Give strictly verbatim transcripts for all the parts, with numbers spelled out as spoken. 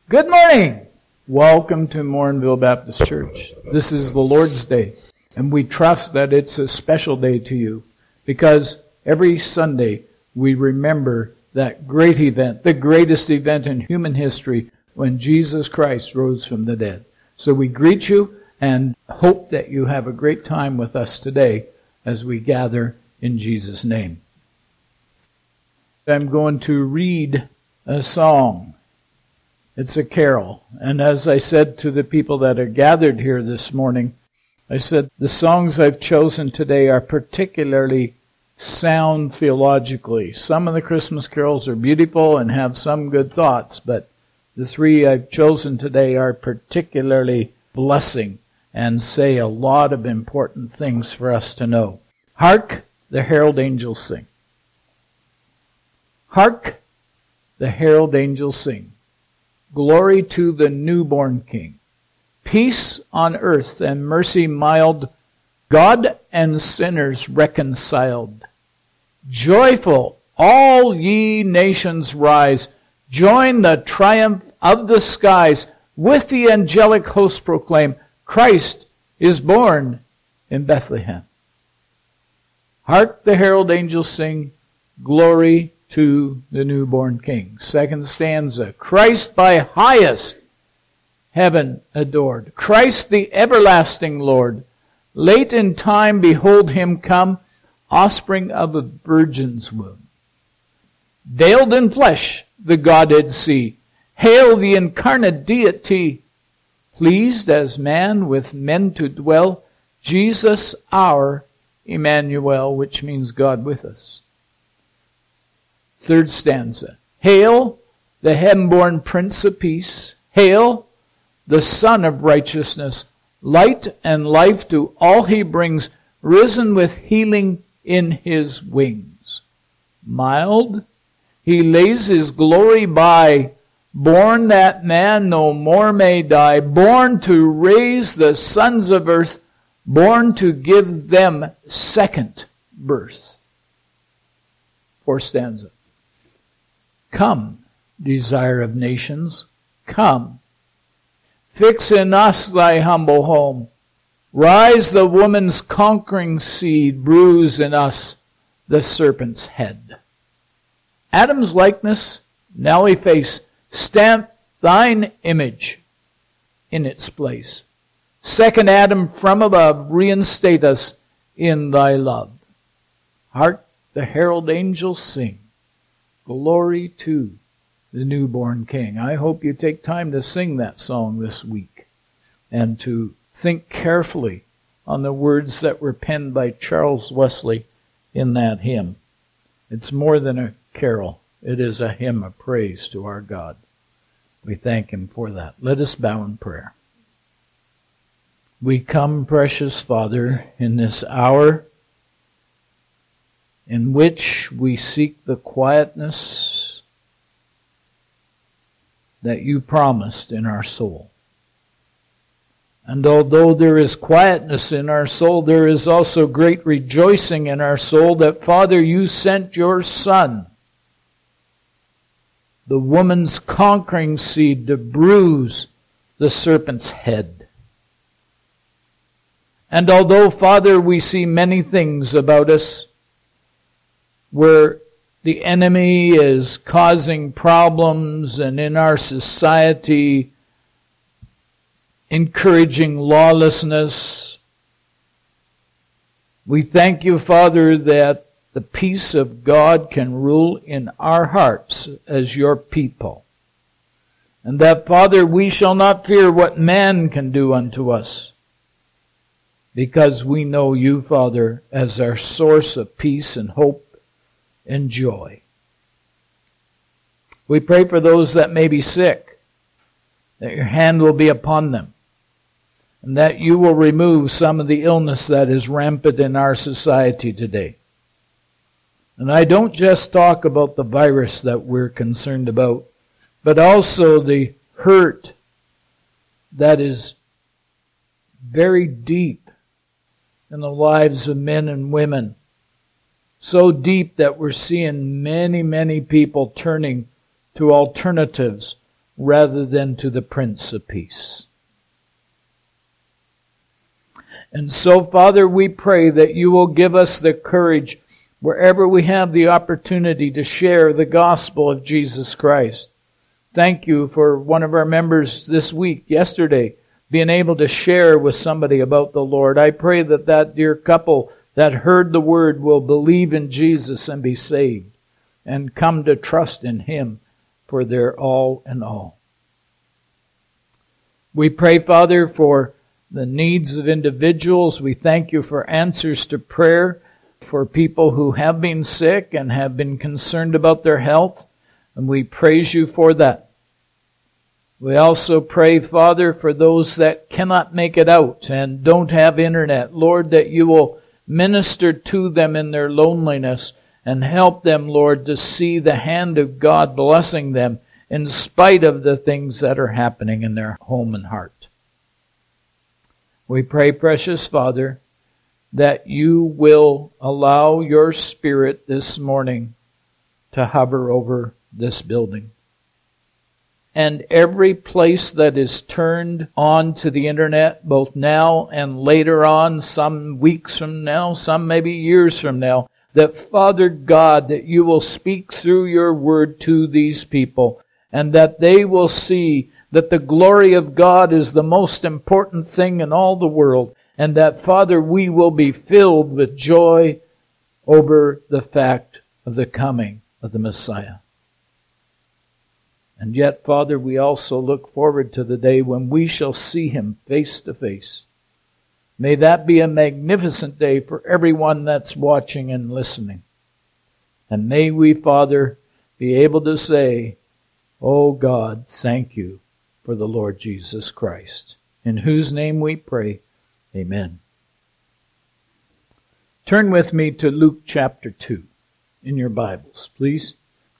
Good morning! Welcome to Morinville Baptist Church. This is the Lord's Day, and we trust that it's a special day to you because every Sunday we remember that great event, the greatest event in human history, when Jesus Christ rose from the dead. So we greet you and hope that you have a great time with us today as we gather in Jesus' name. I'm going to read a song. It's a carol. And as I said to the people that are gathered here this morning, I said the songs I've chosen today are particularly sound theologically. Some of the Christmas carols are beautiful and have some good thoughts, but the three I've chosen today are particularly blessing and say a lot of important things for us to know. Hark, the herald angels sing. Hark, the herald angels sing. Glory to the newborn King. Peace on earth and mercy mild, God and sinners reconciled. Joyful, all ye nations rise. Join the triumph of the skies. With the angelic host proclaim, Christ is born in Bethlehem. Hark the herald angels sing, glory to the newborn King. Second stanza, Christ by highest heaven adored. Christ the everlasting Lord. Late in time behold him come, offspring of a virgin's womb. Veiled in flesh the Godhead see. Hail the incarnate deity. Pleased as man with men to dwell, Jesus our Emmanuel, which means God with us. Third stanza. Hail the heaven-born Prince of Peace. Hail the Son of Righteousness. Light and life to all he brings, risen with healing in his wings. Mild, he lays his glory by, born that man no more may die, born to raise the sons of earth, born to give them second birth. Fourth stanza. Come, desire of nations, come. Fix in us thy humble home. Rise the woman's conquering seed, bruise in us the serpent's head. Adam's likeness, now efface, stamp thine image in its place. Second Adam from above, reinstate us in thy love. Hark the herald angels sing. Glory to the newborn King. I hope you take time to sing that song this week and to think carefully on the words that were penned by Charles Wesley in that hymn. It's more than a carol. It is a hymn of praise to our God. We thank him for that. Let us bow in prayer. We come, precious Father, in this hour in which we seek the quietness that you promised in our soul. And although there is quietness in our soul, there is also great rejoicing in our soul that, Father, you sent your Son, the woman's conquering seed, to bruise the serpent's head. And although, Father, we see many things about us where the enemy is causing problems and in our society encouraging lawlessness, we thank you, Father, that the peace of God can rule in our hearts as your people. And that, Father, we shall not fear what man can do unto us, because we know you, Father, as our source of peace and hope and joy. We pray for those that may be sick, that your hand will be upon them, and that you will remove some of the illness that is rampant in our society today. And I don't just talk about the virus that we're concerned about, but also the hurt that is very deep in the lives of men and women. So deep that we're seeing many, many people turning to alternatives rather than to the Prince of Peace. And so, Father, we pray that you will give us the courage wherever we have the opportunity to share the gospel of Jesus Christ. Thank you for one of our members this week, yesterday, being able to share with somebody about the Lord. I pray that that dear couple that heard the word will believe in Jesus and be saved and come to trust in Him for their all in all. We pray, Father, for the needs of individuals. We thank you for answers to prayer for people who have been sick and have been concerned about their health, and we praise you for that. We also pray, Father, for those that cannot make it out and don't have internet. Lord, that you will minister to them in their loneliness and help them, Lord, to see the hand of God blessing them in spite of the things that are happening in their home and heart. We pray, precious Father, that you will allow your Spirit this morning to hover over this building. And every place that is turned on to the internet, both now and later on, some weeks from now, some maybe years from now, that Father God, that you will speak through your word to these people, and that they will see that the glory of God is the most important thing in all the world, and that, Father, we will be filled with joy over the fact of the coming of the Messiah. And yet, Father, we also look forward to the day when we shall see Him face to face. May that be a magnificent day for everyone that's watching and listening. And may we, Father, be able to say, "Oh God, thank you for the Lord Jesus Christ, in whose name we pray. Amen." Turn with me to Luke chapter two in your Bibles, please.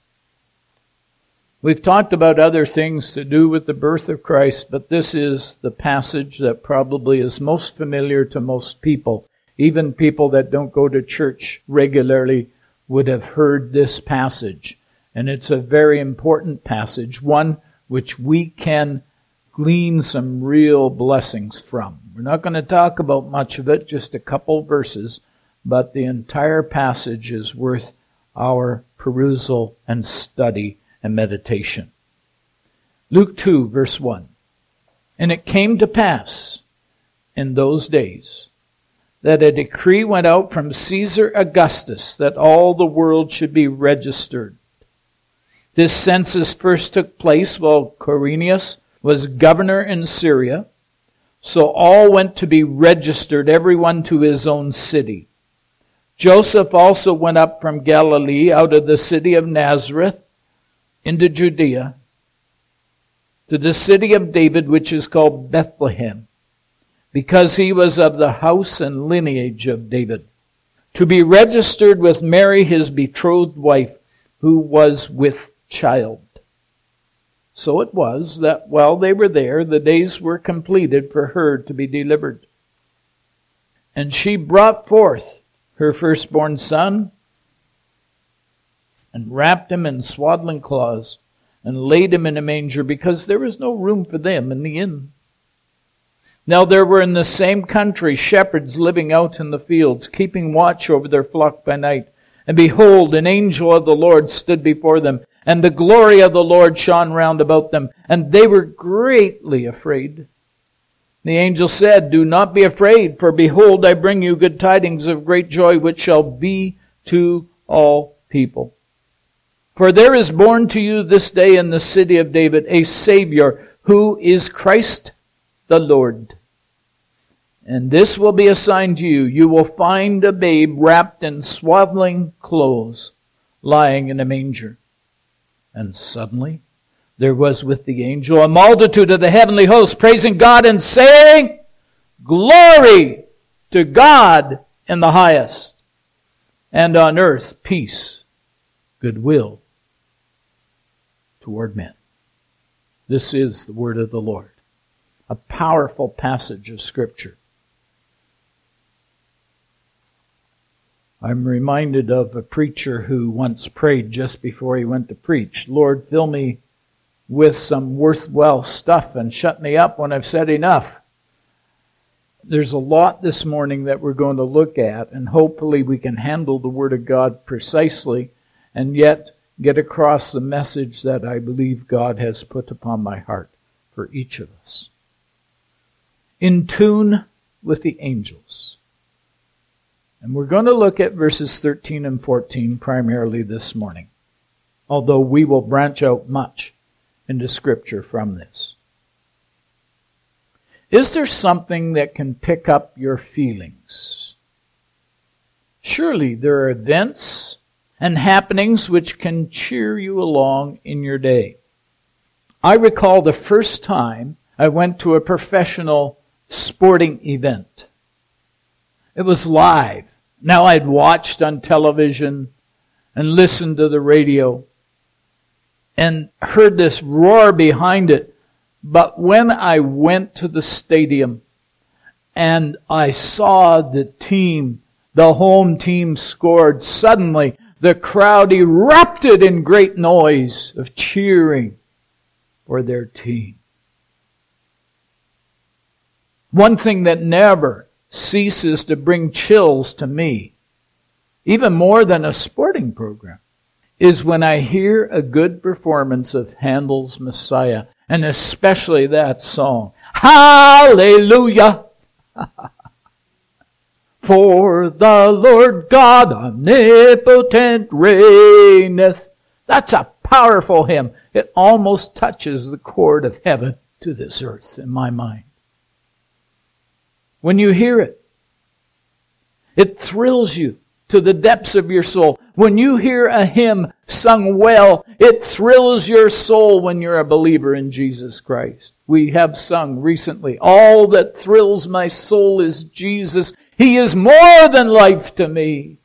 We've talked about other things to do with the birth of Christ, but this is the passage that probably is most familiar to most people. Even people that don't go to church regularly would have heard this passage. And it's a very important passage, one which we can glean some real blessings from. We're not going to talk about much of it, just a couple verses, but the entire passage is worth our perusal and study and meditation. Luke two, verse one. And it came to pass in those days that a decree went out from Caesar Augustus that all the world should be registered. This census first took place while Quirinius was governor in Syria. So all went to be registered, everyone to his own city. Joseph also went up from Galilee out of the city of Nazareth into Judea, to the city of David, which is called Bethlehem, because he was of the house and lineage of David, to be registered with Mary, his betrothed wife, who was with child. So it was that while they were there, the days were completed for her to be delivered. And she brought forth her firstborn son, and wrapped him in swaddling cloths, and laid him in a manger, because there was no room for them in the inn. Now there were in the same country shepherds living out in the fields, keeping watch over their flock by night. And behold, an angel of the Lord stood before them, and the glory of the Lord shone round about them, and they were greatly afraid. The angel said, "Do not be afraid, for behold, I bring you good tidings of great joy, which shall be to all people. For there is born to you this day in the city of David a Savior, who is Christ the Lord. And this will be a sign to you. You will find a babe wrapped in swaddling clothes, lying in a manger." And suddenly there was with the angel a multitude of the heavenly host, praising God and saying, "Glory to God in the highest, and on earth peace, goodwill toward men." This is the word of the Lord. A powerful passage of Scripture. I'm reminded of a preacher who once prayed just before he went to preach, "Lord, fill me with some worthwhile stuff and shut me up when I've said enough. There's a lot this morning that we're going to look at, and hopefully we can handle the Word of God precisely and yet get across the message that I believe God has put upon my heart for each of us. In tune with the angels. And we're going to look at verses thirteen and fourteen primarily this morning, although we will branch out much into Scripture from this. Is there something that can pick up your feelings? Surely there are events and happenings which can cheer you along in your day. I recall the first time I went to a professional sporting event. It was live. Now I'd watched on television and listened to the radio and heard this roar behind it. But when I went to the stadium and I saw the team, the home team scored, suddenly the crowd erupted in great noise of cheering for their team. One thing that never ceases to bring chills to me, even more than a sporting program, is when I hear a good performance of Handel's Messiah, and especially that song, Hallelujah! For the Lord God omnipotent reigneth. That's a powerful hymn. It almost touches the chord of heaven to this earth in my mind. When you hear it, it thrills you to the depths of your soul. When you hear a hymn sung well, it thrills your soul when you're a believer in Jesus Christ. We have sung recently, all that thrills my soul is Jesus. He is more than life to me.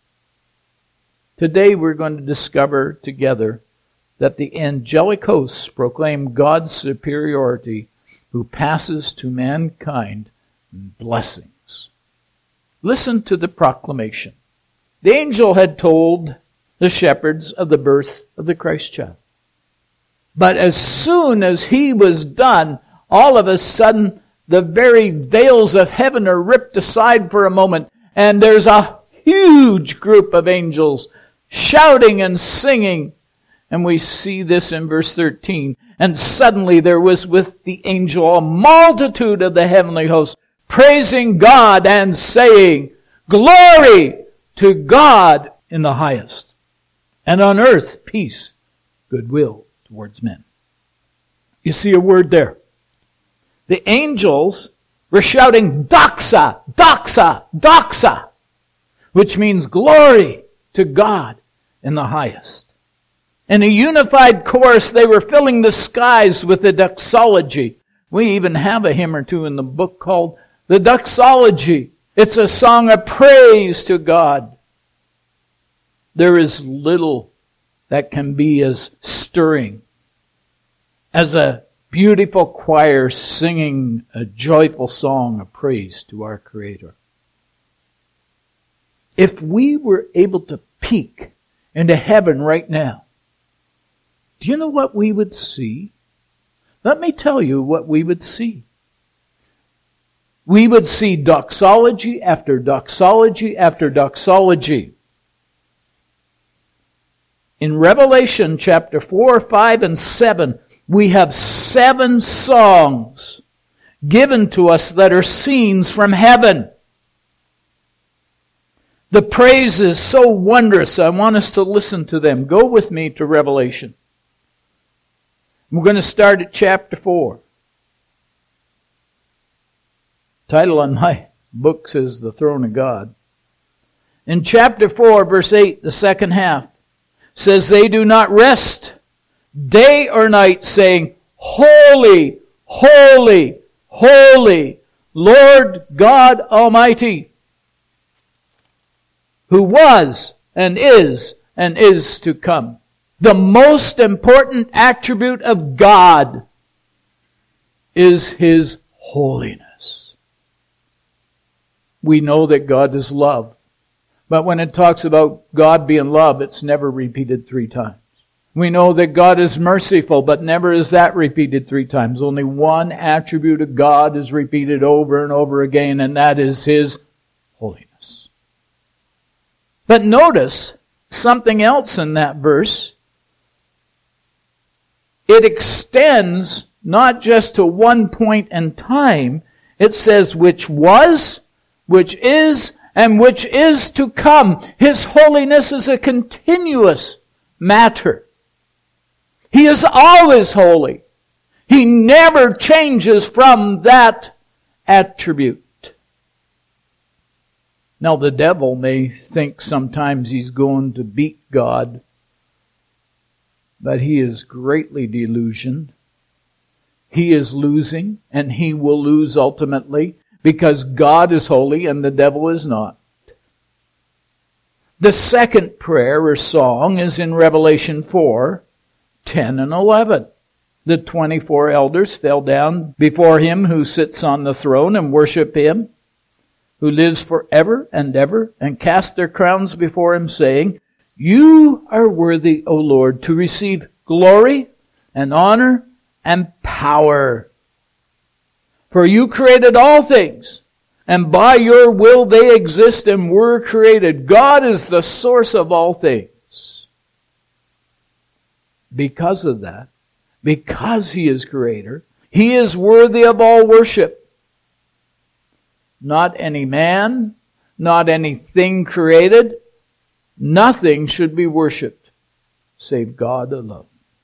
Today we're going to discover together that the angelic hosts proclaim God's superiority who passes to mankind blessings. Listen to the proclamation. The angel had told the shepherds of the birth of the Christ child. But as soon as he was done, all of a sudden, the very veils of heaven are ripped aside for a moment, and there's a huge group of angels shouting and singing. And we see this in verse thirteen. And suddenly there was with the angel a multitude of the heavenly hosts, praising God and saying, Glory to God in the highest, and on earth peace, goodwill towards men. You see a word there. The angels were shouting, Doxa, Doxa, Doxa, which means glory to God in the highest. In a unified chorus, they were filling the skies with the doxology. We even have a hymn or two in the book called the doxology. It's a song of praise to God. There is little that can be as stirring as a beautiful choir singing a joyful song of praise to our Creator. If we were able to peek into heaven right now, do you know what we would see? Let me tell you what we would see. We would see doxology after doxology after doxology. In Revelation chapter four, five, and seven, we have seven songs given to us that are scenes from heaven. The praise is so wondrous, I want us to listen to them. Go with me to Revelation. We're going to start at chapter four. Title on my book says The Throne of God. In chapter four, verse eight, the second half, says, They do not rest day or night, saying, Holy, holy, holy, Lord God Almighty, who was and is and is to come. The most important attribute of God is His holiness. We know that God is love. But when it talks about God being love, it's never repeated three times. We know that God is merciful, but never is that repeated three times. Only one attribute of God is repeated over and over again, and that is His holiness. But notice something else in that verse. It extends not just to one point in time. It says, which was, which is, and which is to come. His holiness is a continuous matter. He is always holy. He never changes from that attribute. Now the devil may think sometimes he's going to beat God, but he is greatly delusioned. He is losing, and he will lose ultimately, because God is holy and the devil is not. The second prayer or song is in Revelation four, ten and eleven. The twenty-four elders fell down before Him who sits on the throne and worship Him, who lives forever and ever, and cast their crowns before Him, saying, You are worthy, O Lord, to receive glory and honor and power. For you created all things, and by your will they exist and were created. God is the source of all things. Because of that, because He is Creator, He is worthy of all worship. Not any man, not anything created. Nothing should be worshipped save God alone.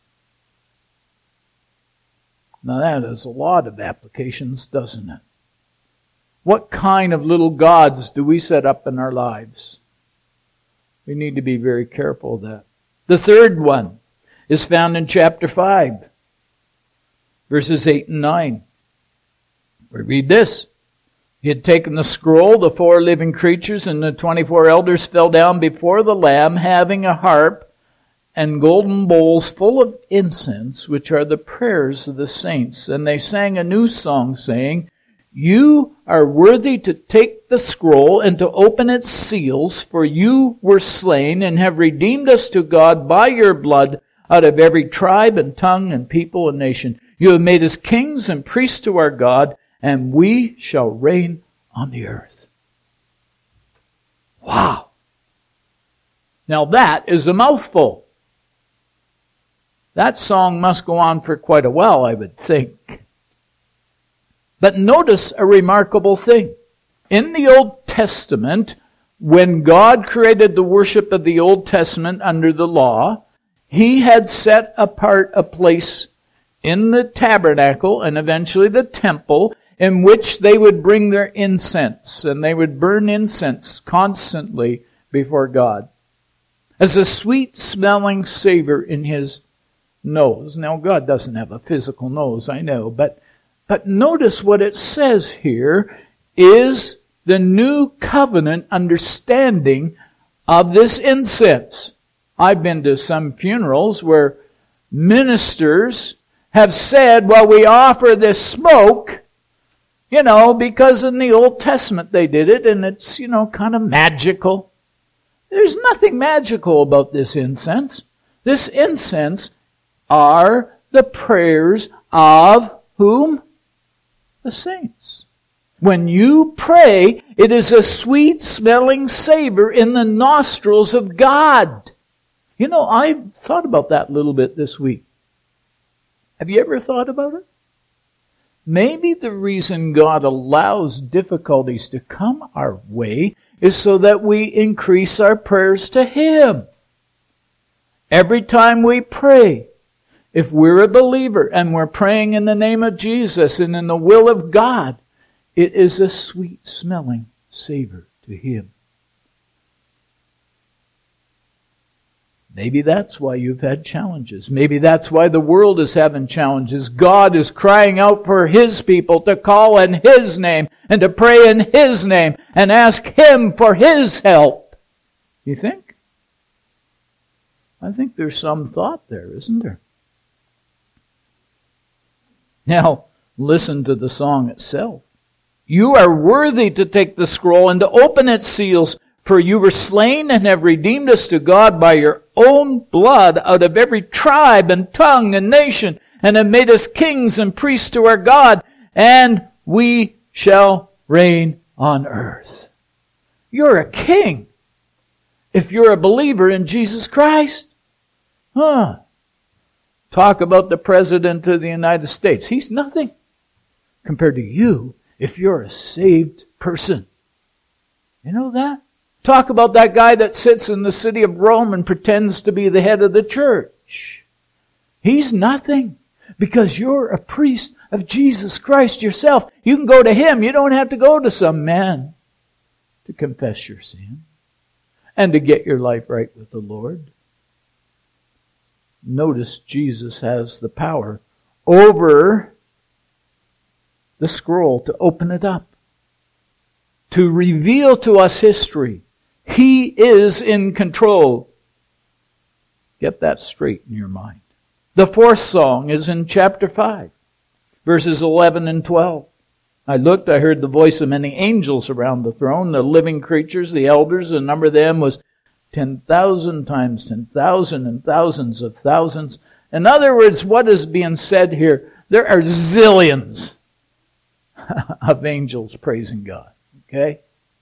Now that has a lot of applications, doesn't it? What kind of little gods do we set up in our lives? We need to be very careful of that. The third one is found in chapter five, verses eight and nine. We read this. He had taken the scroll, the four living creatures and the twenty-four elders fell down before the Lamb, having a harp and golden bowls full of incense, which are the prayers of the saints. And they sang a new song, saying, You are worthy to take the scroll and to open its seals, for you were slain and have redeemed us to God by your blood out of every tribe and tongue and people and nation. You have made us kings and priests to our God, and we shall reign on the earth. Wow! Now that is a mouthful. That song must go on for quite a while, I would think. But notice a remarkable thing. In the Old Testament, when God created the worship of the Old Testament under the law, He had set apart a place in the tabernacle and eventually the temple in which they would bring their incense, and they would burn incense constantly before God as a sweet-smelling savor in His nose. Now, God doesn't have a physical nose, I know, but but notice what it says here is the new covenant understanding of this incense. I've been to some funerals where ministers have said, well, we offer this smoke, you know, because in the Old Testament they did it, and it's, you know, kind of magical. There's nothing magical about this incense. This incense are the prayers of whom? The saints. When you pray, it is a sweet-smelling savor in the nostrils of God. You know, I've thought about that a little bit this week. Have you ever thought about it? Maybe the reason God allows difficulties to come our way is so that we increase our prayers to Him. Every time we pray, if we're a believer and we're praying in the name of Jesus and in the will of God, it is a sweet-smelling savor to Him. Maybe that's why you've had challenges. Maybe that's why the world is having challenges. God is crying out for His people to call in His name and to pray in His name and ask Him for His help. You think? I think there's some thought there, isn't there? Now, listen to the song itself. You are worthy to take the scroll and to open its seals, For you were slain and have redeemed us to God by your own blood out of every tribe and tongue and nation, and have made us kings and priests to our God, and we shall reign on earth. You're a king if you're a believer in Jesus Christ. Huh. Talk about the President of the United States. He's nothing compared to you if you're a saved person. You know that? Talk about that guy that sits in the city of Rome and pretends to be the head of the church. He's nothing because you're a priest of Jesus Christ yourself. You can go to Him. You don't have to go to some man to confess your sin and to get your life right with the Lord. Notice Jesus has the power over the scroll to open it up, to reveal to us history. He is in control. Get that straight in your mind. The fourth song is in chapter five, verses eleven and twelve. I looked, I heard the voice of many angels around the throne, the living creatures, the elders, the number of them was ten thousand times ten thousand and thousands of thousands. In other words, what is being said here? There are zillions of angels praising God. Okay?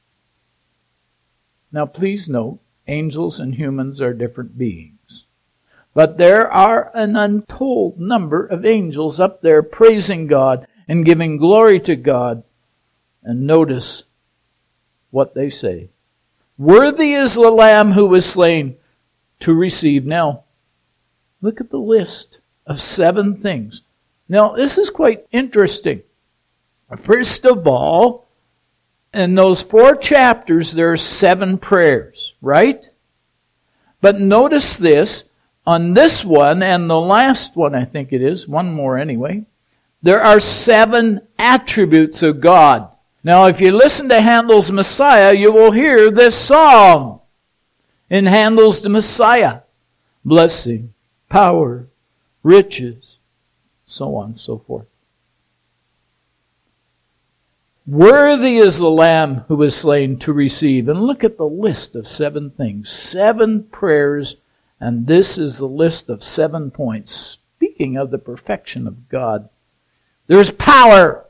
Now please note, angels and humans are different beings. But there are an untold number of angels up there praising God and giving glory to God. And notice what they say. Worthy is the Lamb who was slain to receive. Now, look at the list of seven things. Now, this is quite interesting. First of all, in those four chapters, there are seven prayers, right? But notice this, on this one and the last one, I think it is, one more anyway, there are seven attributes of God. Now, if you listen to Handel's Messiah, you will hear this song in Handel's The Messiah. Blessing, power, riches, so on and so forth. Worthy is the Lamb who was slain to receive. And look at the list of seven things. Seven prayers, and this is the list of seven points. Speaking of the perfection of God. There's power.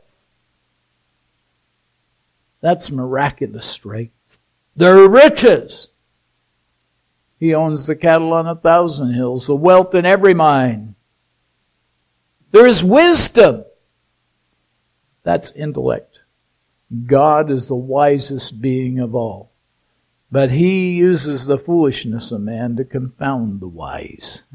That's miraculous strength. There are riches. He owns the cattle on a thousand hills, the wealth in every mine. There is wisdom. That's intellect. God is the wisest being of all. But He uses the foolishness of man to confound the wise.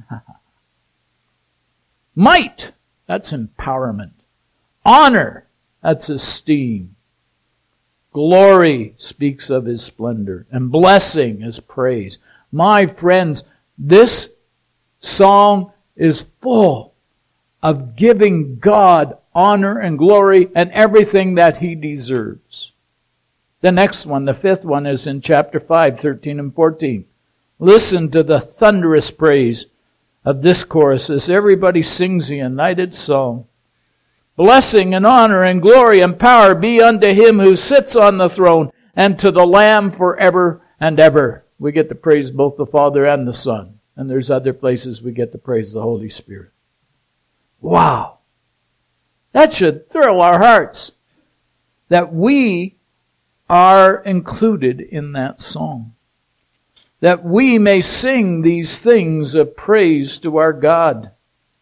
Might, that's empowerment. Honor, that's esteem. Glory speaks of His splendor. And blessing is praise. My friends, this song is full of giving God honor and glory and everything that He deserves. The next one, the fifth one, is in chapter five, thirteen and fourteen. Listen to the thunderous praise of this chorus as everybody sings a united song. Blessing and honor and glory and power be unto Him who sits on the throne and to the Lamb forever and ever. We get to praise both the Father and the Son. And there's other places we get to praise the Holy Spirit. Wow! That should thrill our hearts that we are included in that song. That we may sing these things of praise to our God.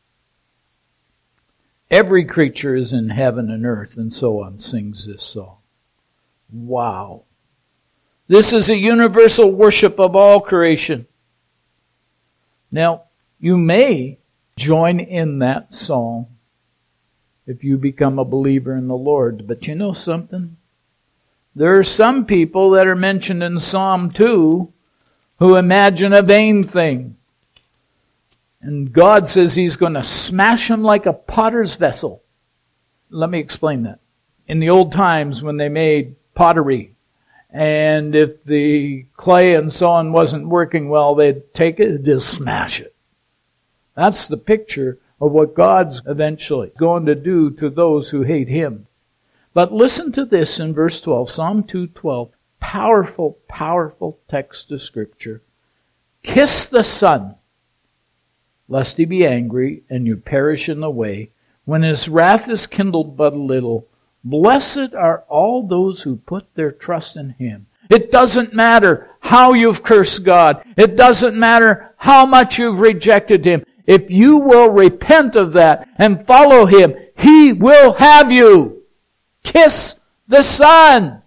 Every creature is in heaven and earth and so on sings this song. Wow. This is a universal worship of all creation. Now, you may join in that song if you become a believer in the Lord. But you know something? There are some people that are mentioned in Psalm two who imagine a vain thing. And God says He's going to smash them like a potter's vessel. Let me explain that. In the old times when they made pottery, and if the clay and so on wasn't working well, they'd take it and just smash it. That's the picture of what God's eventually going to do to those who hate Him. But listen to this in verse twelve, Psalm two twelve. powerful, powerful text of Scripture. Kiss the Son, lest he be angry and you perish in the way, when his wrath is kindled but a little. Blessed are all those who put their trust in him. It doesn't matter how you've cursed God. It doesn't matter how much you've rejected him. If you will repent of that and follow him, he will have you. Kiss the Son.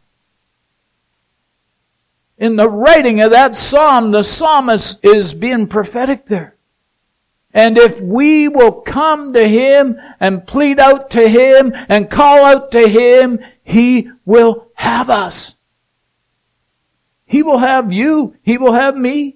In the writing of that psalm, the psalmist is being prophetic there. And if we will come to him and plead out to him and call out to him, he will have us. He will have you. He will have me.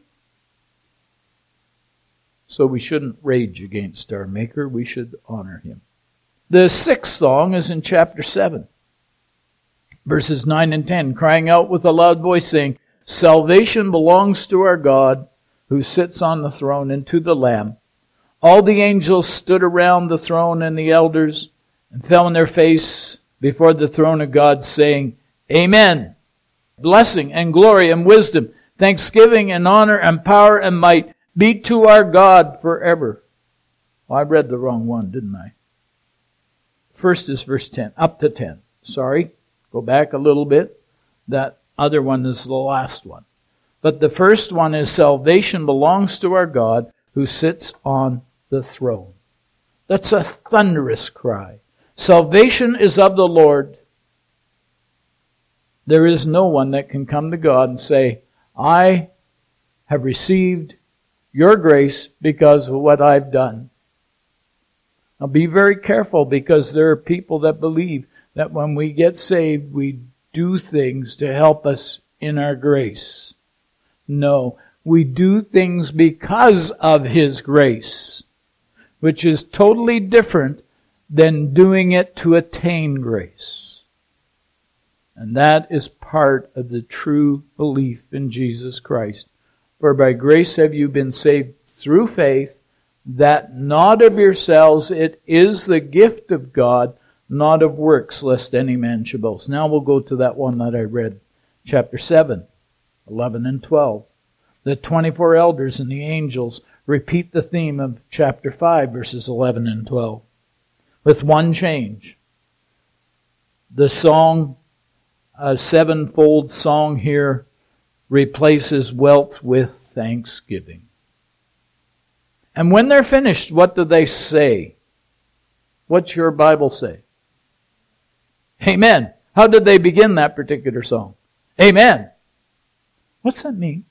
So we shouldn't rage against our Maker. We should honor him. The sixth song is in chapter seven, verses nine and ten, crying out with a loud voice, saying, Salvation belongs to our God, who sits on the throne, and to the Lamb. All the angels stood around the throne and the elders, and fell on their face before the throne of God, saying, Amen. Blessing and glory and wisdom, thanksgiving and honor and power and might be to our God forever. Well, I read the wrong one, didn't I? First is verse ten, up to ten. Sorry, go back a little bit. That other one is the last one. But the first one is salvation belongs to our God who sits on the throne. That's a thunderous cry. Salvation is of the Lord. There is no one that can come to God and say, I have received your grace because of what I've done. Now be very careful, because there are people that believe that when we get saved, we do things to help us in our grace. No, we do things because of his grace, which is totally different than doing it to attain grace. And that is part of the true belief in Jesus Christ. For by grace have you been saved through faith, that not of yourselves, it is the gift of God, not of works, lest any man should boast. Now we'll go to that one that I read, chapter seven, eleven and twelve. The twenty-four elders and the angels repeat the theme of chapter five, verses eleven and twelve, with one change. The song, a sevenfold song here, replaces wealth with thanksgiving. And when they're finished, what do they say? What's your Bible say? Amen. How did they begin that particular song? Amen. What's that mean?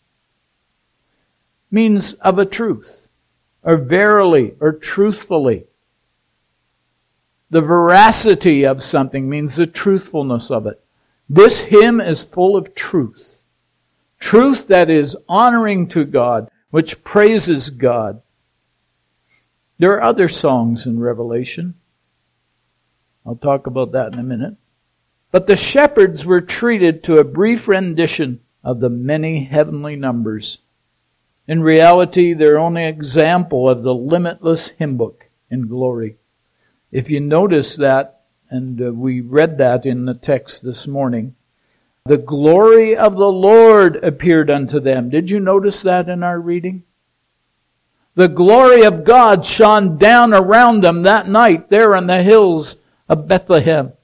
Means of a truth, or verily, or truthfully. The veracity of something means the truthfulness of it. This hymn is full of truth. Truth that is honoring to God, which praises God. There are other songs in Revelation. I'll talk about that in a minute. But the shepherds were treated to a brief rendition of the many heavenly numbers. In reality, they're only an example of the limitless hymn book in glory. If you notice that, and uh, we read that in the text this morning, the glory of the Lord appeared unto them. Did you notice that in our reading? The glory of God shone down around them that night there on the hills of Bethlehem.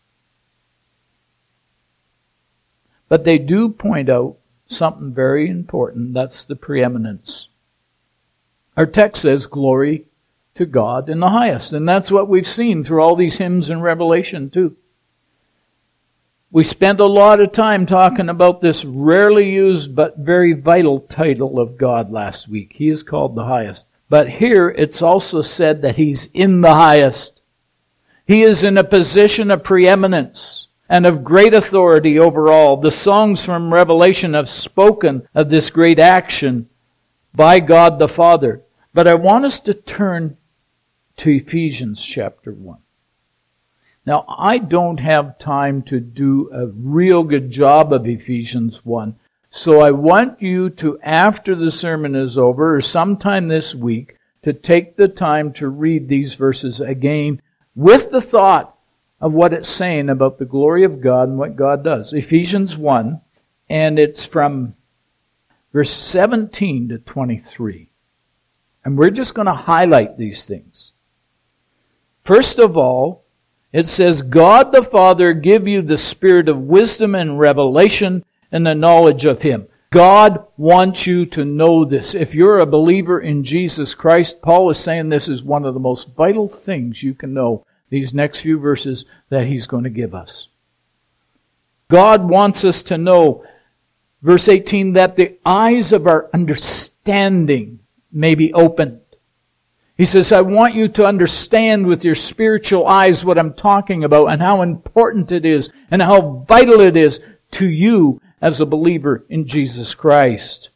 But they do point out something very important. That's the preeminence. Our text says, glory to God in the highest. And that's what we've seen through all these hymns in Revelation too. We spent a lot of time talking about this rarely used but very vital title of God last week. He is called the highest. But here it's also said that He's in the highest. He is in a position of preeminence and of great authority over all. The songs from Revelation have spoken of this great action by God the Father. But I want us to turn to Ephesians chapter one. Now, I don't have time to do a real good job of Ephesians one, so I want you to, after the sermon is over, or sometime this week, to take the time to read these verses again with the thought of what it's saying about the glory of God and what God does. Ephesians one, And it's from verse seventeen to twenty-three. And we're just going to highlight these things. First of all, it says, God the Father give you the spirit of wisdom and revelation and the knowledge of Him. God wants you to know this. If you're a believer in Jesus Christ, Paul is saying this is one of the most vital things you can know, these next few verses that he's going to give us. God wants us to know, verse eighteen, that the eyes of our understanding may be opened. He says, I want you to understand with your spiritual eyes what I'm talking about and how important it is and how vital it is to you as a believer in Jesus Christ.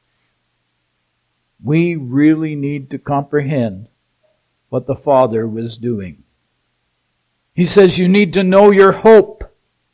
We really need to comprehend what the Father was doing. He says you need to know your hope.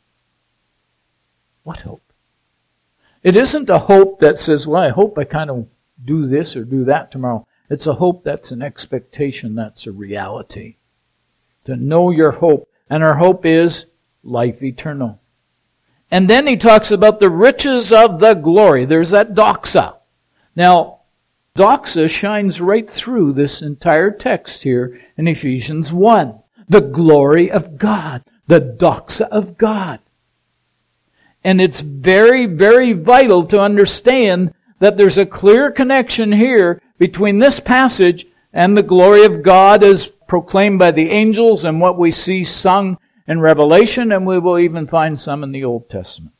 What hope? It isn't a hope that says, well, I hope I kind of do this or do that tomorrow. It's a hope that's an expectation, that's a reality. To know your hope. And our hope is life eternal. And then he talks about the riches of the glory. There's that doxa. Now, doxa shines right through this entire text here in Ephesians one. The glory of God. The doxa of God. And it's very, very vital to understand that there's a clear connection here between this passage and the glory of God as proclaimed by the angels and what we see sung in Revelation, and we will even find some in the Old Testament.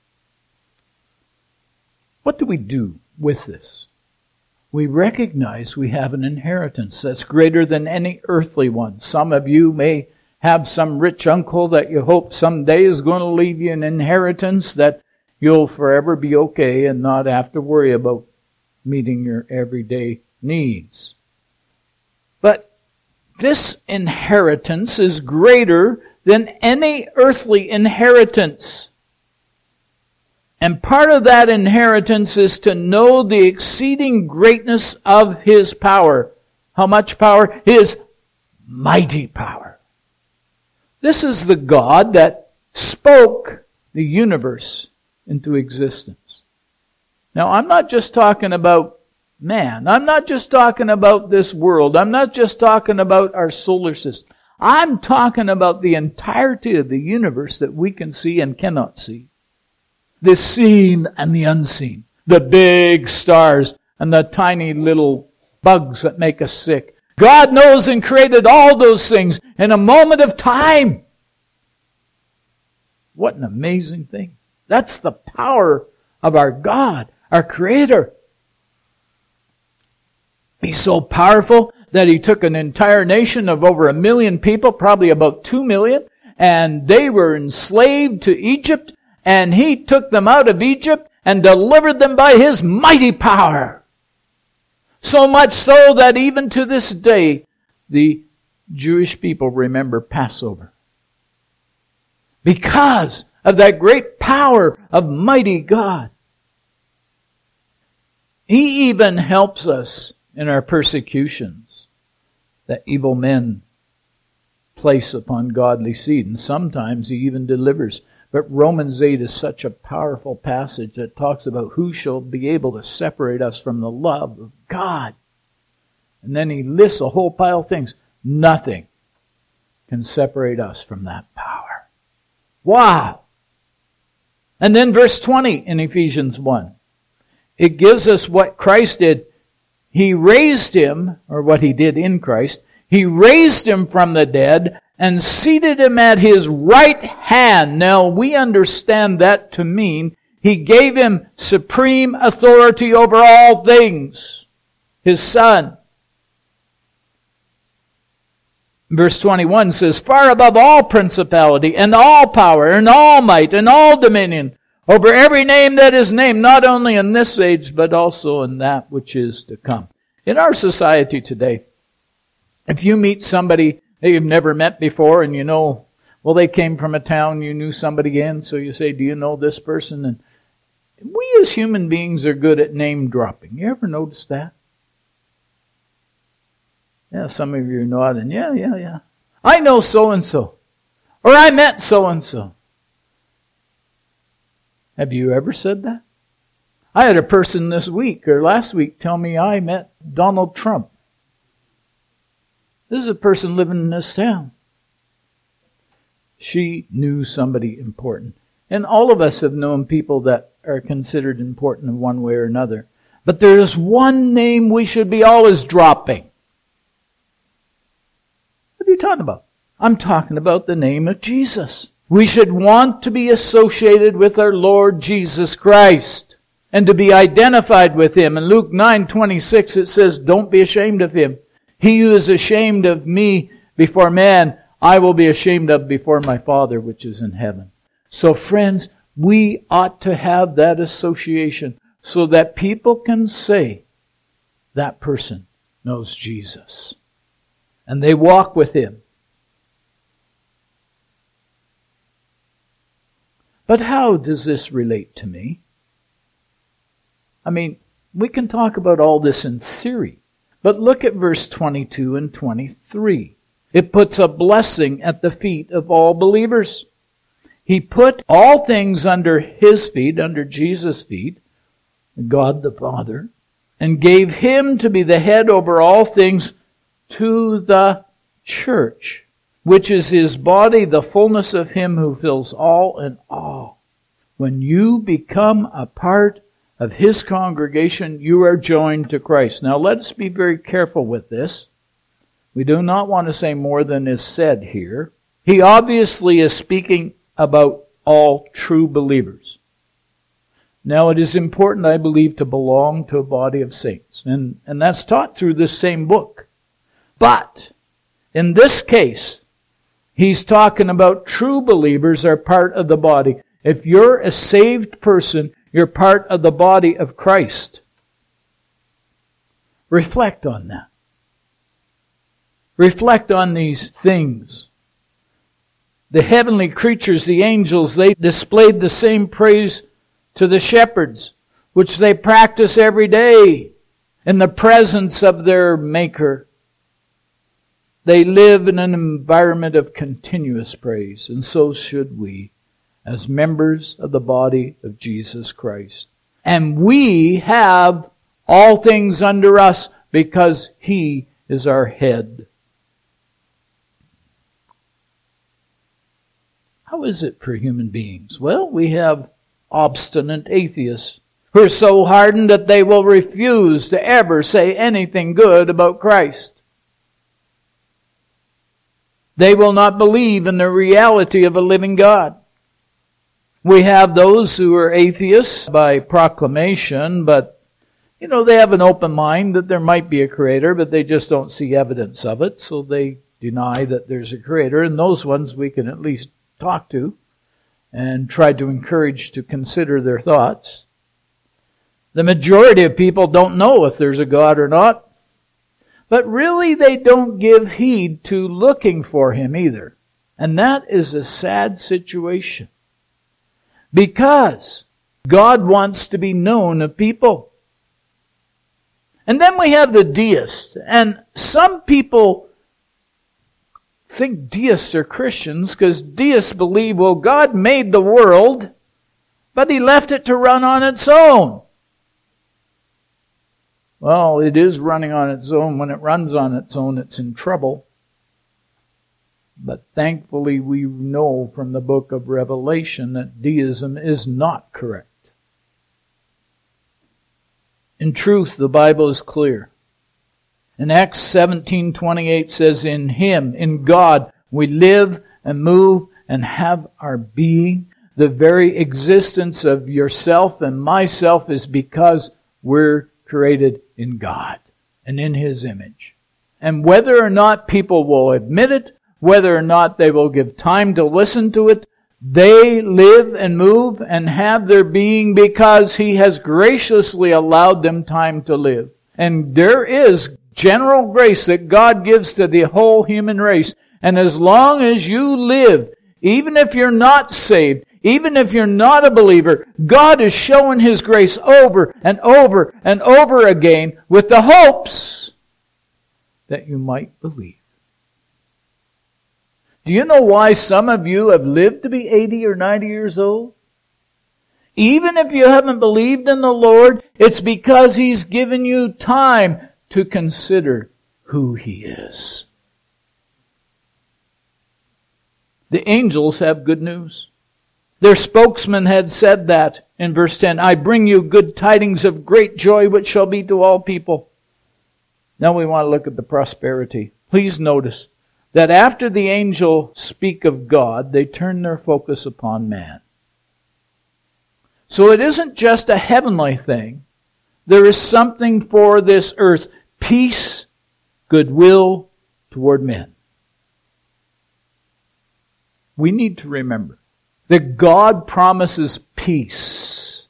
What do we do with this? We recognize we have an inheritance that's greater than any earthly one. Some of you may have some rich uncle that you hope someday is going to leave you an inheritance that you'll forever be okay and not have to worry about meeting your everyday needs. But this inheritance is greater than any earthly inheritance. And part of that inheritance is to know the exceeding greatness of His power. How much power? His mighty power. This is the God that spoke the universe into existence. Now, I'm not just talking about man. I'm not just talking about this world. I'm not just talking about our solar system. I'm talking about the entirety of the universe that we can see and cannot see. The seen and the unseen. The big stars and the tiny little bugs that make us sick. God knows and created all those things in a moment of time. What an amazing thing. That's the power of our God, our Creator. He's so powerful that He took an entire nation of over a million people, probably about two million, and they were enslaved to Egypt, and He took them out of Egypt and delivered them by His mighty power. So much so that even to this day, the Jewish people remember Passover. Because of that great power of mighty God. He even helps us in our persecutions that evil men place upon godly seed. And sometimes He even delivers. But Romans eight is such a powerful passage that talks about who shall be able to separate us from the love of God. And then he lists a whole pile of things. Nothing can separate us from that power. Wow! And then verse twenty in Ephesians one. It gives us what Christ did. He raised Him, or what He did in Christ. He raised Him from the dead and seated Him at His right hand. Now, we understand that to mean He gave Him supreme authority over all things. His Son. Verse twenty-one says, far above all principality and all power and all might and all dominion, over every name that is named, not only in this age, but also in that which is to come. In our society today, if you meet somebody that you've never met before and you know, well, they came from a town you knew somebody in, so you say, do you know this person? And we as human beings are good at name dropping. You ever notice that? Yeah, some of you are nodding. Yeah, yeah, yeah. I know so-and-so. Or I met so-and-so. Have you ever said that? I had a person this week or last week tell me I met Donald Trump. This is a person living in this town. She knew somebody important. And all of us have known people that are considered important in one way or another. But there is one name we should be always dropping. What are you talking about? I'm talking about the name of Jesus. We should want to be associated with our Lord Jesus Christ and to be identified with Him. In Luke nine twenty-six it says, don't be ashamed of Him. He who is ashamed of me before man, I will be ashamed of before my Father which is in heaven. So friends, we ought to have that association so that people can say, that person knows Jesus. And they walk with Him. But how does this relate to me? I mean, we can talk about all this in theory. But look at verse twenty-two and twenty-three. It puts a blessing at the feet of all believers. He put all things under His feet, under Jesus' feet, God the Father, and gave Him to be the head over all things to the church, which is His body, the fullness of Him who fills all in all. When you become a part of His congregation, you are joined to Christ. Now let us be very careful with this. We do not want to say more than is said here. He obviously is speaking about all true believers. Now it is important, I believe, to belong to a body of saints. And, and that's taught through this same book. But in this case, he's talking about true believers are part of the body. If you're a saved person, you're part of the body of Christ. Reflect on that. Reflect on these things. The heavenly creatures, the angels, they displayed the same praise to the shepherds, which they practice every day in the presence of their Maker. They live in an environment of continuous praise, and so should we, as members of the body of Jesus Christ. And we have all things under us because He is our head. How is it for human beings? Well, we have obstinate atheists who are so hardened that they will refuse to ever say anything good about Christ. They will not believe in the reality of a living God. We have those who are atheists by proclamation, but, you know, they have an open mind that there might be a creator, but they just don't see evidence of it, so they deny that there's a creator, and those ones we can at least talk to and try to encourage to consider their thoughts. The majority of people don't know if there's a God or not, but really they don't give heed to looking for Him either. And that is a sad situation. Because God wants to be known of people. And then we have the deists. And some people think deists are Christians because deists believe, well, God made the world, but He left it to run on its own. Well, it is running on its own. When it runs on its own, it's in trouble. But thankfully, we know from the book of Revelation that deism is not correct. In truth, the Bible is clear. In Acts seventeen twenty-eight says, in Him, in God, we live and move and have our being. The very existence of yourself and myself is because we're created in God and in His image. And whether or not people will admit it, whether or not they will give time to listen to it, they live and move and have their being because He has graciously allowed them time to live. And there is general grace that God gives to the whole human race. And as long as you live, even if you're not saved, even if you're not a believer, God is showing His grace over and over and over again with the hopes that you might believe. Do you know why some of you have lived to be eighty or ninety years old? Even if you haven't believed in the Lord, it's because He's given you time to consider who He is. The angels have good news. Their spokesman had said that in verse ten, I bring you good tidings of great joy, which shall be to all people. Now we want to look at the prosperity. Please notice that after the angel speak of God, they turn their focus upon man. So it isn't just a heavenly thing. There is something for this earth. Peace, goodwill toward men. We need to remember that God promises peace.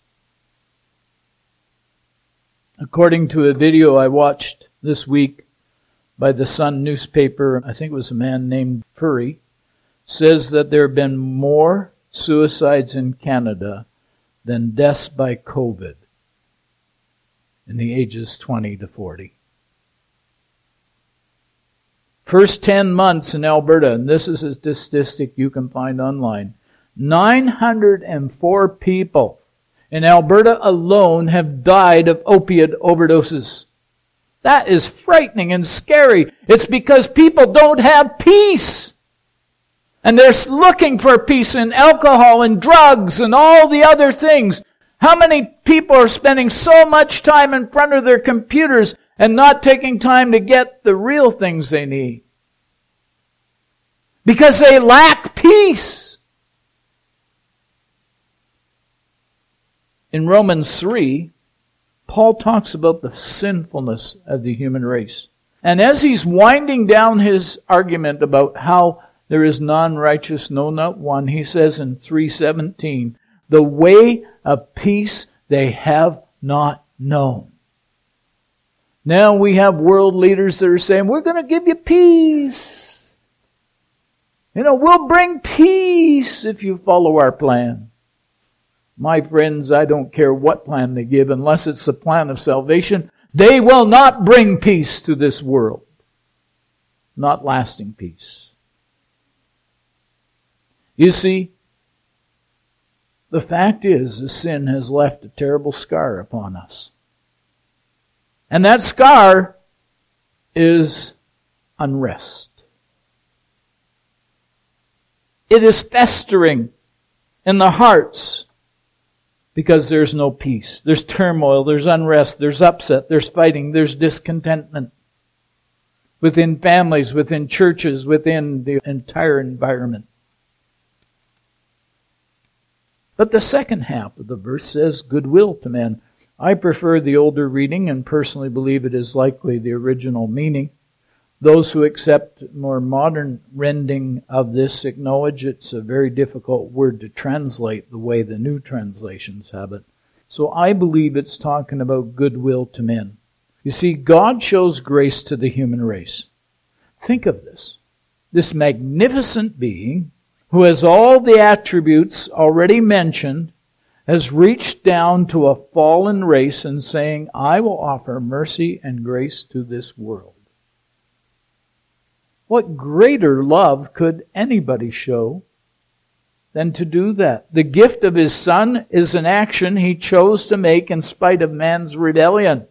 According to a video I watched this week by the Sun newspaper, I think it was a man named Furry, says that there have been more suicides in Canada than deaths by COVID in the ages twenty to forty. First ten months in Alberta, and this is a statistic you can find online, nine hundred four people in Alberta alone have died of opiate overdoses. That is frightening and scary. It's because people don't have peace. And they're looking for peace in alcohol and drugs and all the other things. How many people are spending so much time in front of their computers and not taking time to get the real things they need? Because they lack peace. In Romans three, Paul talks about the sinfulness of the human race. And as he's winding down his argument about how there is none righteous, no, not one, he says in three seventeen, the way of peace they have not known. Now we have world leaders that are saying, we're going to give you peace. You know, we'll bring peace if you follow our plan. My friends, I don't care what plan they give, unless it's the plan of salvation, they will not bring peace to this world. Not lasting peace. You see, the fact is, the sin has left a terrible scar upon us. And that scar is unrest. It is festering in the hearts because there's no peace. There's turmoil, there's unrest, there's upset, there's fighting, there's discontentment within families, within churches, within the entire environment. But the second half of the verse says, goodwill to men. I prefer the older reading and personally believe it is likely the original meaning. Those who accept more modern rendering of this acknowledge it's a very difficult word to translate the way the new translations have it. So I believe it's talking about goodwill to men. You see, God shows grace to the human race. Think of this. This magnificent being, who has all the attributes already mentioned, has reached down to a fallen race and saying, I will offer mercy and grace to this world. What greater love could anybody show than to do that? The gift of His Son is an action He chose to make in spite of man's rebellion.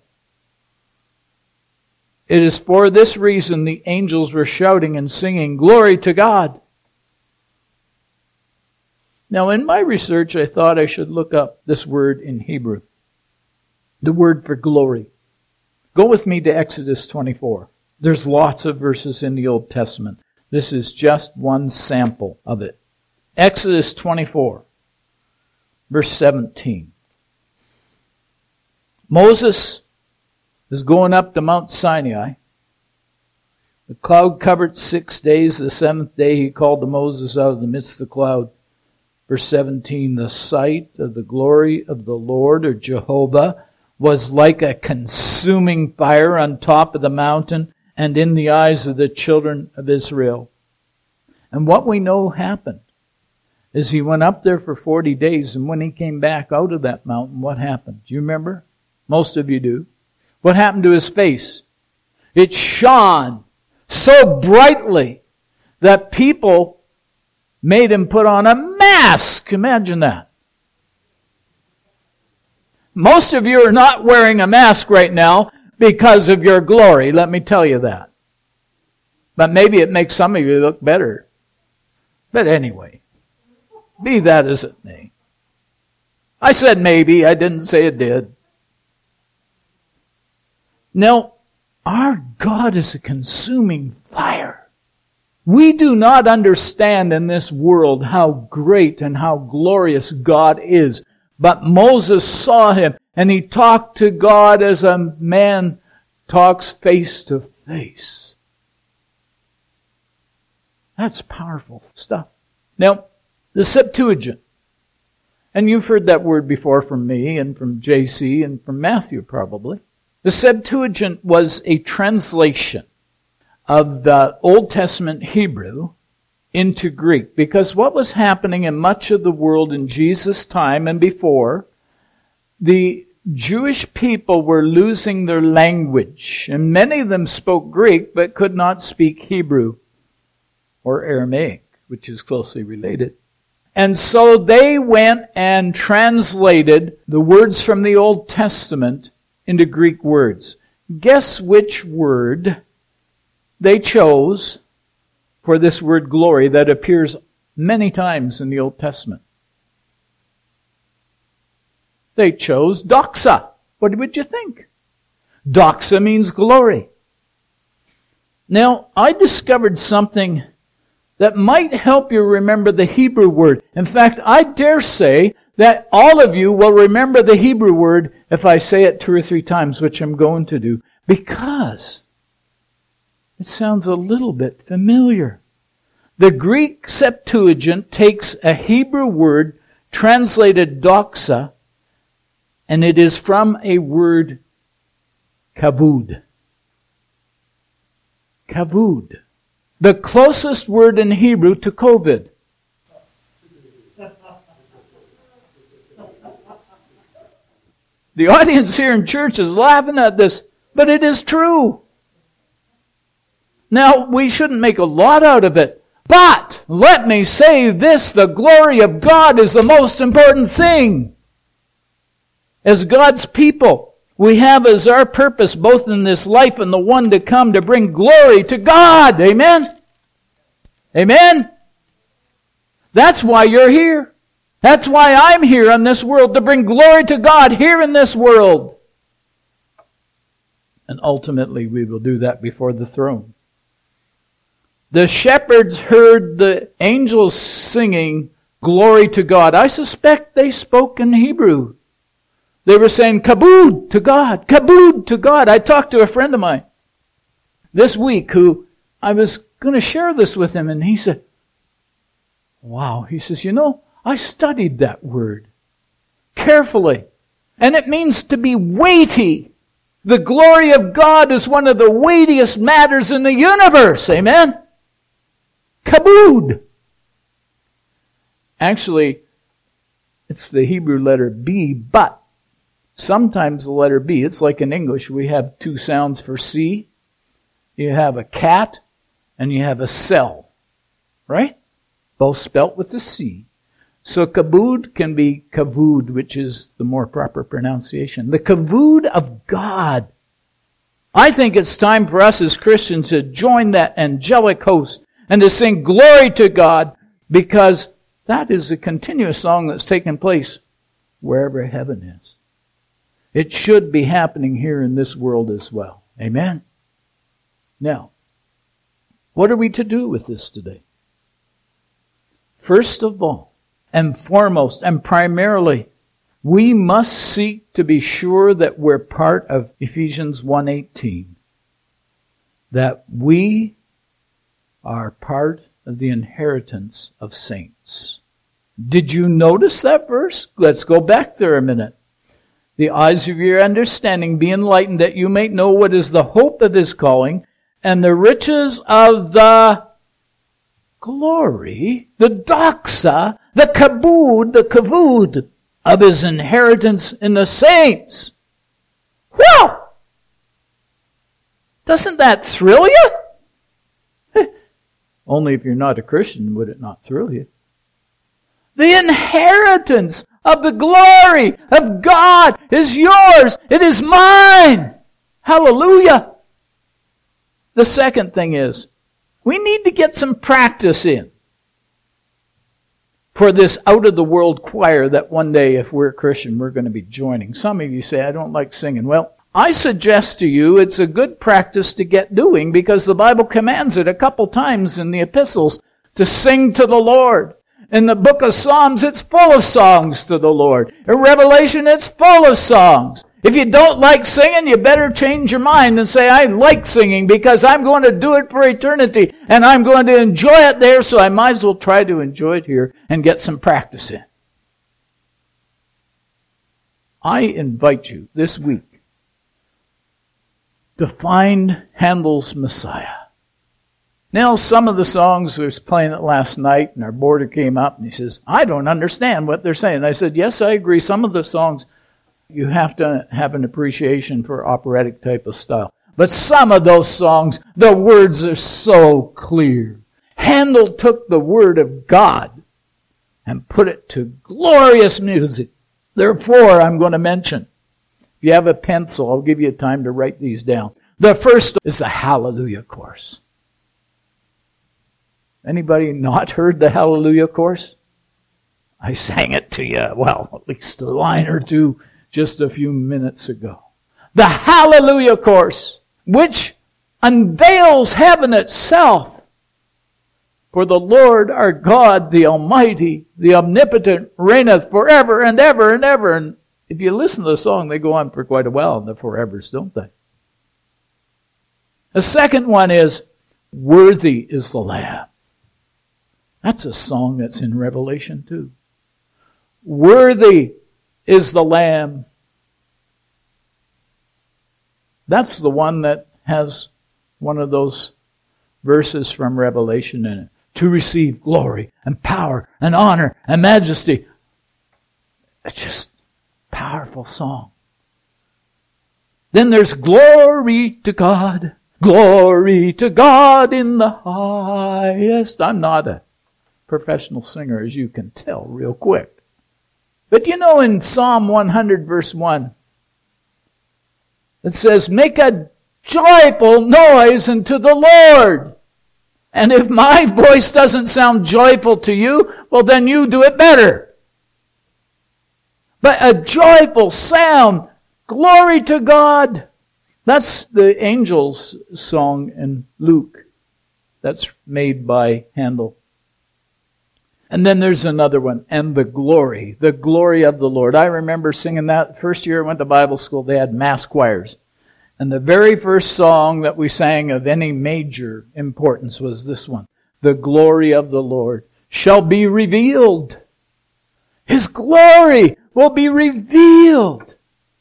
It is for this reason the angels were shouting and singing, Glory to God! Now, in my research, I thought I should look up this word in Hebrew. The word for glory. Go with me to Exodus twenty-four. There's lots of verses in the Old Testament. This is just one sample of it. Exodus twenty-four, verse seventeen. Moses is going up to Mount Sinai. The cloud covered six days. The seventh day He called to Moses out of the midst of the cloud. Verse seventeen, the sight of the glory of the Lord, or Jehovah, was like a consuming fire on top of the mountain and in the eyes of the children of Israel. And what we know happened is He went up there for forty days, and when He came back out of that mountain, what happened? Do you remember? Most of you do. What happened to His face? It shone so brightly that people made Him put on a mask. Imagine that. Most of you are not wearing a mask right now because of your glory, let me tell you that. But maybe it makes some of you look better. But anyway, be that as it may. I said maybe, I didn't say it did. Now, our God is a consuming fire. We do not understand in this world how great and how glorious God is. But Moses saw him, and he talked to God as a man talks face to face. That's powerful stuff. Now, the Septuagint. And you've heard that word before from me and from J C and from Matthew probably. The Septuagint was a translation of the Old Testament Hebrew into Greek. Because what was happening in much of the world in Jesus' time and before, the Jewish people were losing their language. And many of them spoke Greek but could not speak Hebrew or Aramaic, which is closely related. And so they went and translated the words from the Old Testament into Greek words. Guess which word they chose for this word glory that appears many times in the Old Testament? They chose doxa. What would you think? Doxa means glory. Now, I discovered something that might help you remember the Hebrew word. In fact, I dare say that all of you will remember the Hebrew word if I say it two or three times, which I'm going to do, because it sounds a little bit familiar. The Greek Septuagint takes a Hebrew word translated doxa, and it is from a word kavod. Kavod. The closest word in Hebrew to COVID. The audience here in church is laughing at this, but it is true. Now, we shouldn't make a lot out of it, but let me say this, the glory of God is the most important thing. As God's people, we have as our purpose, both in this life and the one to come, to bring glory to God. Amen? Amen? That's why you're here. That's why I'm here in this world, to bring glory to God here in this world. And ultimately we will do that before the throne. The shepherds heard the angels singing glory to God. I suspect they spoke in Hebrew. They were saying kabod to God, kabod to God. I talked to a friend of mine this week who I was going to share this with him, and he said, wow, he says, you know, I studied that word carefully, and it means to be weighty. The glory of God is one of the weightiest matters in the universe. Amen? Kabod. Actually, it's the Hebrew letter B, but sometimes the letter B, it's like in English, we have two sounds for C. You have a cat and you have a cell, right? Both spelt with the C. So kabod can be kavod, which is the more proper pronunciation. The kavod of God. I think it's time for us as Christians to join that angelic host and to sing glory to God, because that is a continuous song that's taking place wherever heaven is. It should be happening here in this world as well. Amen? Now, what are we to do with this today? First of all, and foremost, and primarily, we must seek to be sure that we're part of Ephesians one eighteen. That we are part of the inheritance of saints. Did you notice that verse? Let's go back there a minute. The eyes of your understanding be enlightened, that you may know what is the hope of His calling, and the riches of the glory, the doxa, the kabod, the kavod of His inheritance in the saints. Wow! Doesn't that thrill you? Only if you're not a Christian would it not thrill you. The inheritance of the glory of God is yours. It is mine. Hallelujah. The second thing is, we need to get some practice in for this out-of-the-world choir that one day, if we're Christian, we're going to be joining. Some of you say, I don't like singing. Well, I suggest to you it's a good practice to get doing because the Bible commands it a couple times in the epistles to sing to the Lord. In the book of Psalms, it's full of songs to the Lord. In Revelation, it's full of songs. If you don't like singing, you better change your mind and say, I like singing because I'm going to do it for eternity and I'm going to enjoy it there, so I might as well try to enjoy it here and get some practice in. I invite you this week to find Handel's Messiah. Now, some of the songs, I was playing it last night, and our boarder came up and he says, I don't understand what they're saying. I said, yes, I agree. Some of the songs, you have to have an appreciation for operatic type of style. But some of those songs, the words are so clear. Handel took the Word of God and put it to glorious music. Therefore, I'm going to mention, if you have a pencil, I'll give you time to write these down. The first is the Hallelujah Chorus. Anybody not heard the Hallelujah Chorus? I sang it to you, well, at least a line or two just a few minutes ago. The Hallelujah Chorus, which unveils heaven itself. For the Lord our God, the Almighty, the Omnipotent, reigneth forever and ever and ever. And if you listen to the song, they go on for quite a while, the forevers, don't they? The second one is, Worthy is the Lamb. That's a song that's in Revelation too. Worthy is the Lamb. That's the one that has one of those verses from Revelation in it. To receive glory and power and honor and majesty. It's just a powerful song. Then there's glory to God. Glory to God in the highest. I'm not a professional singer, as you can tell real quick. But you know, in Psalm one hundred verse one, it says, make a joyful noise unto the Lord. And if my voice doesn't sound joyful to you, well then you do it better. But a joyful sound, glory to God. That's the angels' song in Luke. That's made by Handel. And then there's another one, and the glory, the glory of the Lord. I remember singing that first year I went to Bible school. They had mass choirs. And the very first song that we sang of any major importance was this one. The glory of the Lord shall be revealed. His glory will be revealed.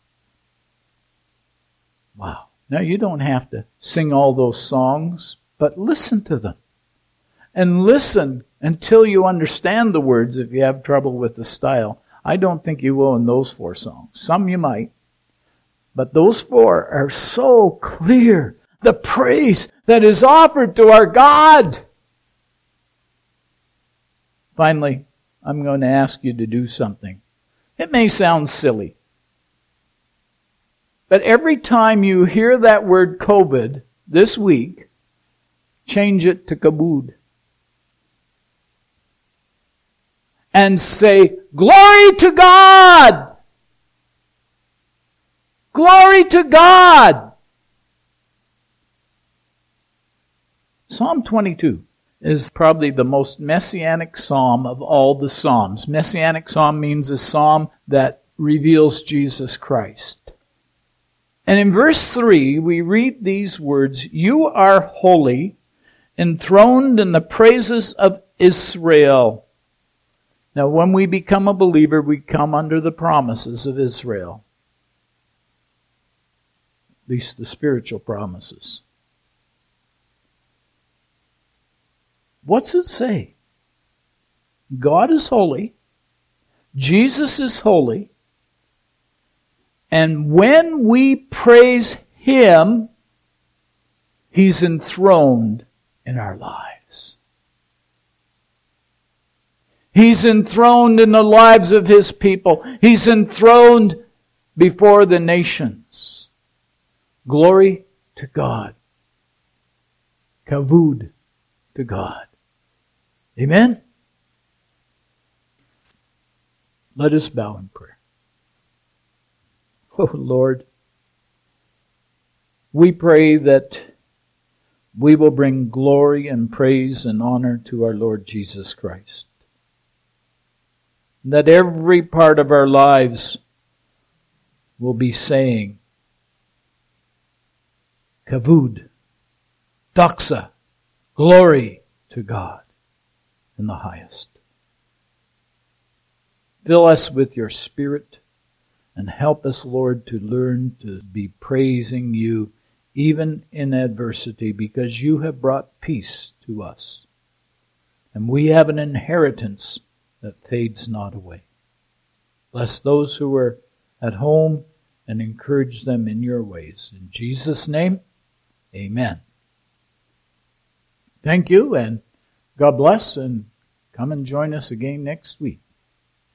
Wow. Now you don't have to sing all those songs, but listen to them. And listen until you understand the words if you have trouble with the style. I don't think you will in those four songs. Some you might. But those four are so clear. The praise that is offered to our God. Finally, I'm going to ask you to do something. It may sound silly. But every time you hear that word COVID this week, change it to kabod. And say, glory to God! Glory to God! Psalm twenty-two is probably the most messianic psalm of all the psalms. Messianic psalm means a psalm that reveals Jesus Christ. And in verse three, we read these words, you are holy, enthroned in the praises of Israel. Now, when we become a believer, we come under the promises of Israel. At least the spiritual promises. What's it say? God is holy. Jesus is holy. And when we praise Him, He's enthroned in our lives. He's enthroned in the lives of His people. He's enthroned before the nations. Glory to God. Kavod to God. Amen? Let us bow in prayer. Oh Lord, we pray that we will bring glory and praise and honor to our Lord Jesus Christ. That every part of our lives will be saying, Kavod, doxa, glory to God in the highest. Fill us with your Spirit and help us, Lord, to learn to be praising you even in adversity, because you have brought peace to us. And we have an inheritance that fades not away. Bless those who are at home and encourage them in your ways. In Jesus' name, amen. Thank you, and God bless, and come and join us again next week.